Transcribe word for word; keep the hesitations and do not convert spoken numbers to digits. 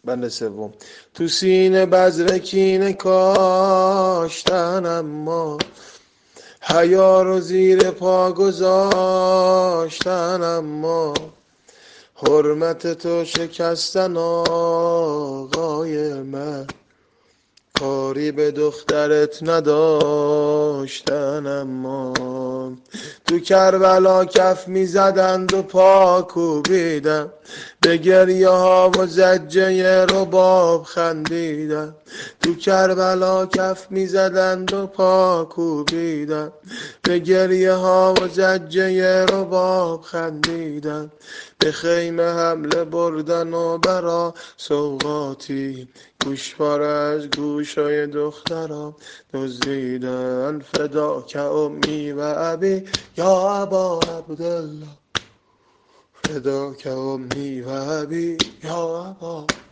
بند سوم. تو سینه بذر کینه کاشتن، اما حیا رو زیر پا گذاشتن، اما حرمت تو شکستن آقای من، کاری به دخترت نداشتن. اما تو کربلا کف می زدند و پا کوبیدن، به گریه ها و زجه رباب خندیدن. تو کربلا کف می زدند و پا کوبیدن، به گریه ها و زجه رباب خندیدن. به خیمه حمله بردن و برا سوغاتی، گوشواره از گوشای دخترم دزدیدن. فداک امی و ابی یا ابا عبدالله، فداک امی و ابی یا ابا